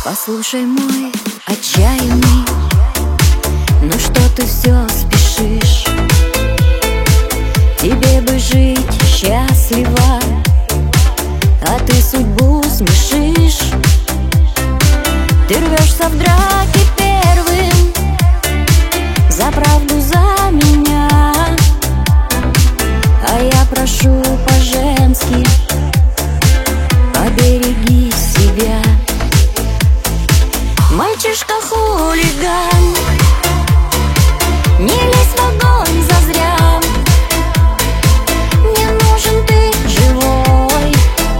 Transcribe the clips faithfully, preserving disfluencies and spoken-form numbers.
Послушай, мой отчаянный, ну что ты все спешишь? Тебе бы жить счастливо, а ты судьбу смешишь. Ты рвешься в драке первым за правду, за меня, а я прошу по-женски: побереги себя. Мальчишка-хулиган, не лезь в огонь зазря. Мне нужен ты живой,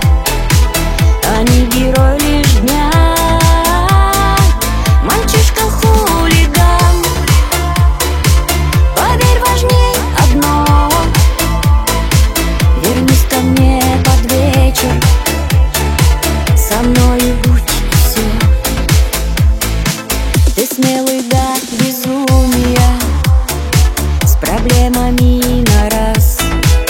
а не герой лишь дня. Мальчишка-хулиган, поверь, важней одно: вернись ко мне под вечер, со мною будь. Ты смелый до безумия, с проблемами на раз,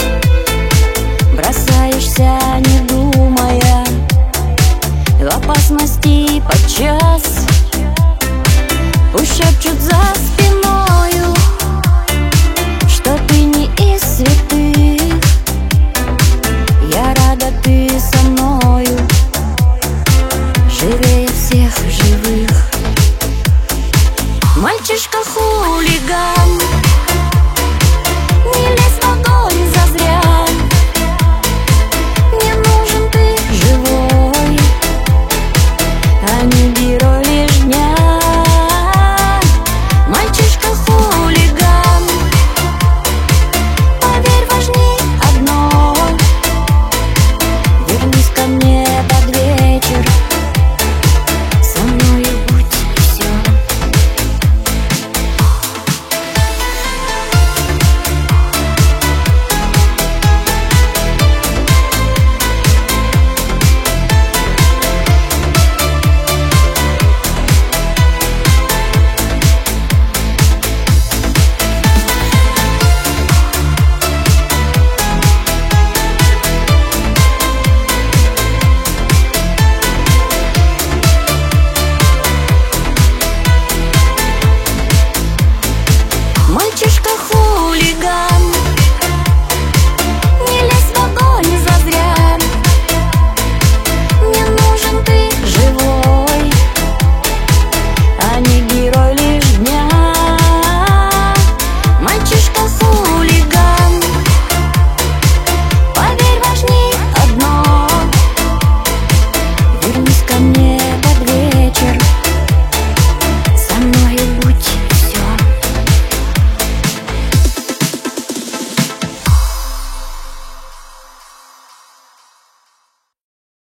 бросаешься, не думая, в опасности подчас. Пусть шепчут за спиною, что ты не из святых. Я рада, ты со мною, живее всех живых. Мальчишка-хулиган,